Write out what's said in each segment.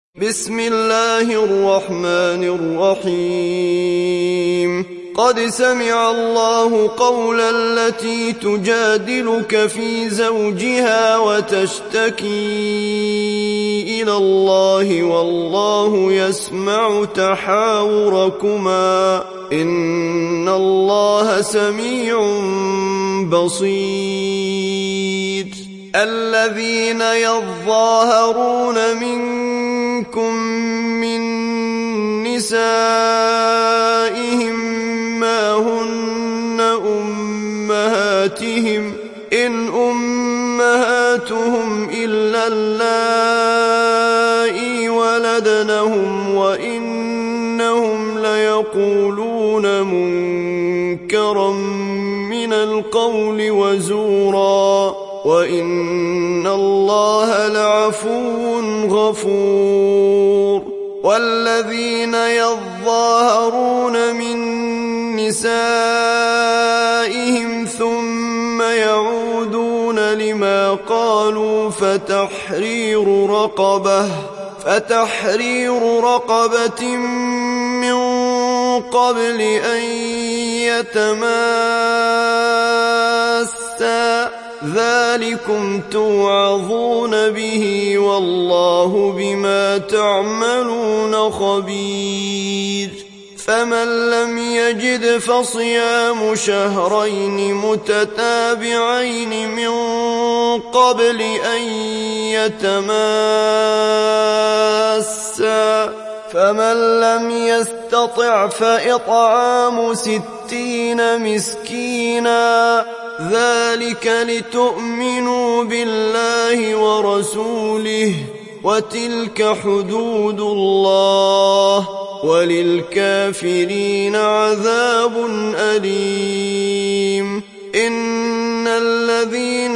بسم الله الرحمن الرحيم قد سمع الله قول التي تجادلك في زوجها وتشتكي إلى الله والله يسمع تحاوركما إن الله سميع بصير الذين يظاهرون منكم من نسائهم ما هن أمهاتهم إن أمهاتهم إلا اللائي ولدنهم وإنهم ليقولون منكرا من القول وزورا وإن الله لعفو غفور والذين يظاهرون من نسائهم ثم يعودون لما قالوا فتحرير رقبة من قبل أن يتماسا ذلكم توعظون به والله بما تعملون خبير فمن لم يجد فصيام شهرين متتابعين من قبل أن يتماسا فمن لم يستطع فإطعام 60 مسكينا ذلك لتؤمنوا بالله ورسوله وتلك حدود الله وللكافرين عذاب أليم إن الذين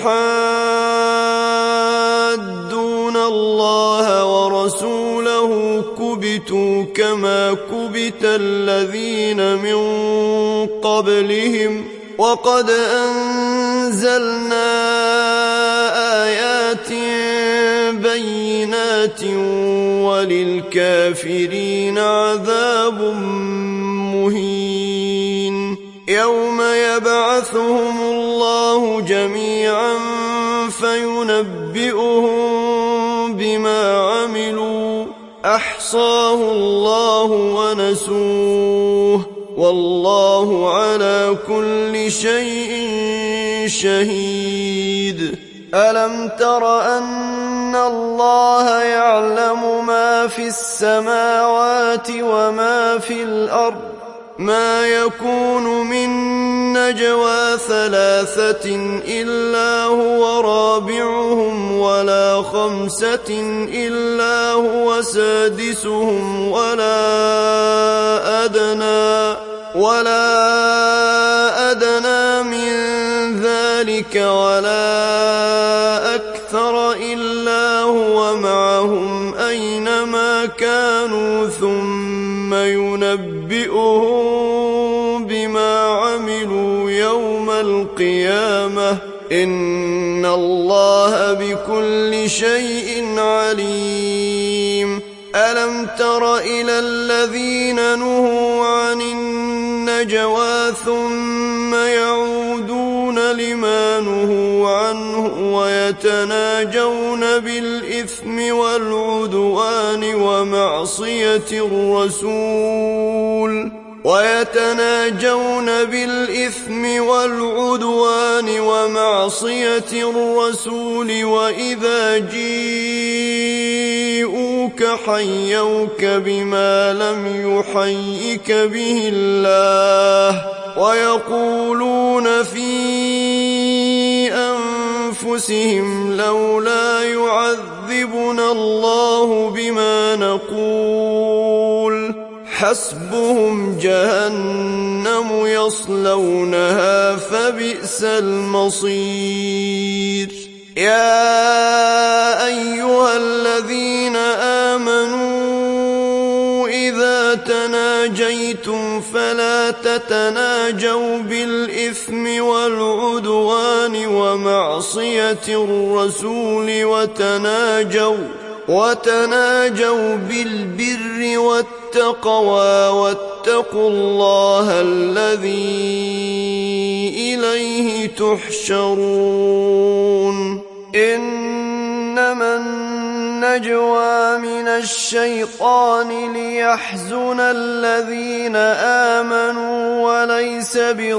يحادون الله ورسوله كبتوا كما كبت الذين من قبلهم وقد أنزلنا آيات بينات وللكافرين عذاب مهين يوم يبعثهم الله جميعا فينبئهم بما عملوا أحصاه الله ونسوه والله على كل شيء شهيد ألم تر أن الله يعلم ما في السماوات وما في الأرض ما يكون من نجوى 3 إلا هو رابعهم ولا 5 إلا هو سادسهم ولا أدنى من ذلك ولا أكثر إلا هو معهم أينما كانوا ثم ينبئهم بما عملوا يوم القيامة إن الله بكل شيء عليم ألم تر إلى الذين نهوا عن النجوى ثم يعودون لما نهوا عنه ويتناجون بالإثم والعدوان ومعصية الرسول وإذا جيءوك حيوك بما لم يحيك به الله ويقولون في أنفسهم لولا يعذبنا الله بما نقول حسبهم جهنم يصلونها فبئس المصير يا أيها الذين آمنوا إذا تناجيتم فلا تتناجوا بالإثم والعدوان ومعصية الرسول وتناجوا بالبر والتقوى واتقوا الله الذي إليه تحشرون إنما النجوى من الشيطان ليحزن الذين آمنوا وليس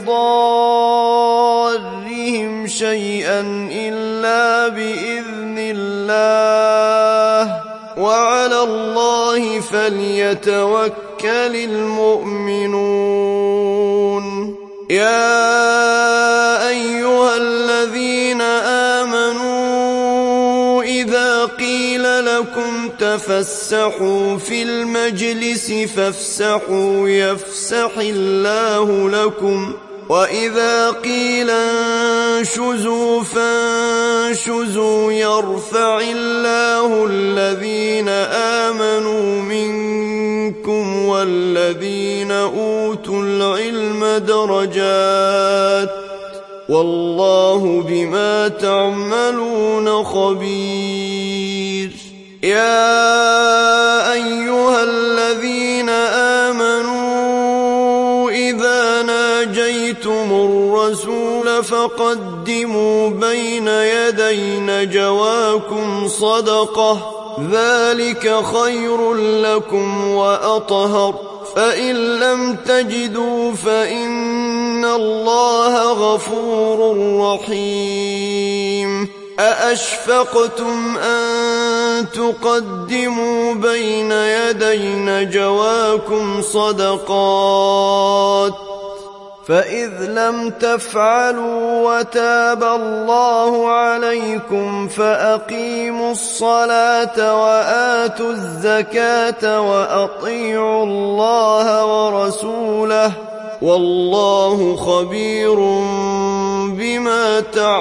بضارهم شيئا إلا بإذن الله وعلى الله فليتوكل المؤمنون يا أيها الذين آمنوا إذا قيل لكم تفسحوا في المجلس فافسحوا يفسح الله لكم وإذا قيل انشزوا فانشزوا يرفع الله الذين آمنوا منكم والذين أوتوا العلم درجات والله بما تعملون خبير يا أيها الذين آمنوا إذا ناجيتم الرسول فقدموا بين يدي نجواكم صدقة ذلك خير لكم وأطهر فإن لم تجدوا فإن الله غفور رحيم أأشفقتم أن تقدموا بين يدي نجواكم صدقات فإذ لم تفعلوا وتاب الله عليكم فأقيموا الصلاة وآتوا الزكاة وأطيعوا الله ورسوله والله خبير بما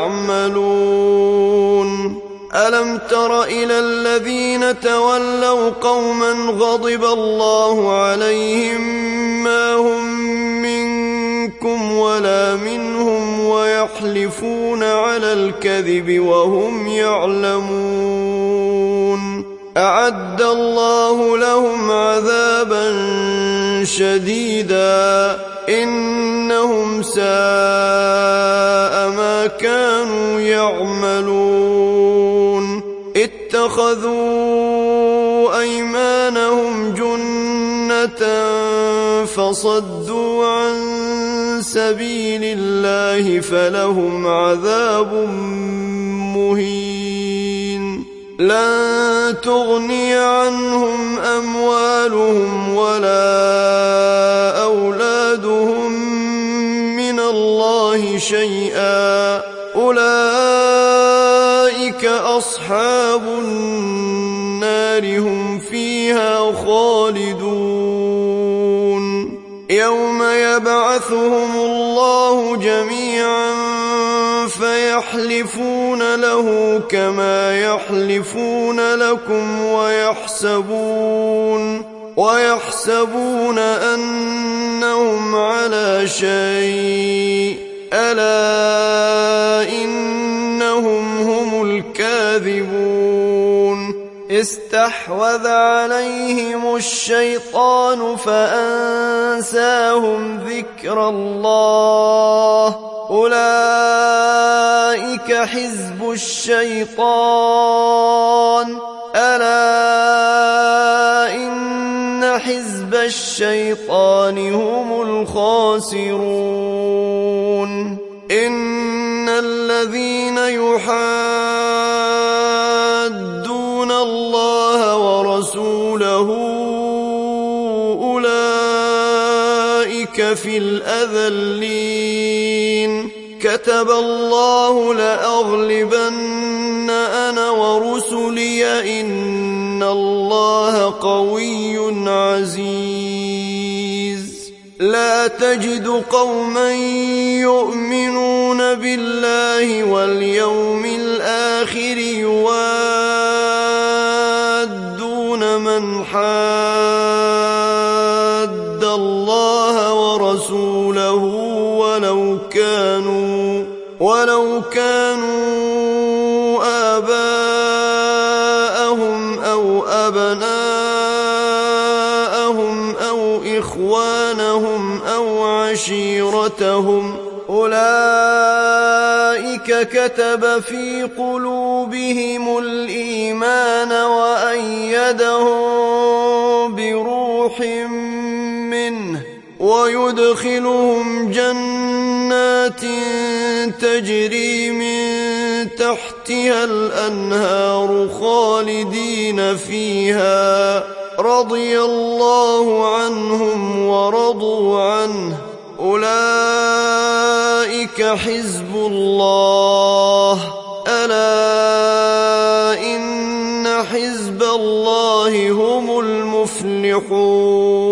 تعملون ألم تر إلى الذين تولوا قوما غضب الله عليهم ما هم منكم ولا منهم ويحلفون على الكذب وهم يعلمون أعد الله لهم عذابا شديدا إنهم ساء ما كانوا يعملون اتخذوا أيمانهم جنة فصدوا عن سبيل الله فلهم عذاب مهين لن تغني عنهم أموالهم ولا أولادهم من الله شيئا أولئك أصحاب النار هم فيها خالدون يوم يبعثهم الله جميعا فيحلفون له كما يحلفون لكم ويحسبون أنهم على شيء ألا إنهم هم الكاذبون استحوذ عليهم الشيطان فأنساهم ذكر الله أولئك حزب الشيطان ألا إن حزب الشيطان هم الخاسرون إن الذين يحادون الله ورسوله أولئك في الأذلين كتب الله لأغلبن أنا ورسلي إن الله قوي عزيز لا تجد قوما يؤمنون بالله واليوم الآخر يوادون من حاد الله ورسوله ولو كانوا آباءهم أو آباءهم أو إخوانهم أو عشيرتهم أولئك كتب في قلوبهم الإيمان وأيدهم بروح منه ويدخلهم جنات تجري من تحتها الأنهار خالدين فيها رضي الله عنهم ورضوا عنه أولئك حزب الله ألا إن حزب الله هم المفلحون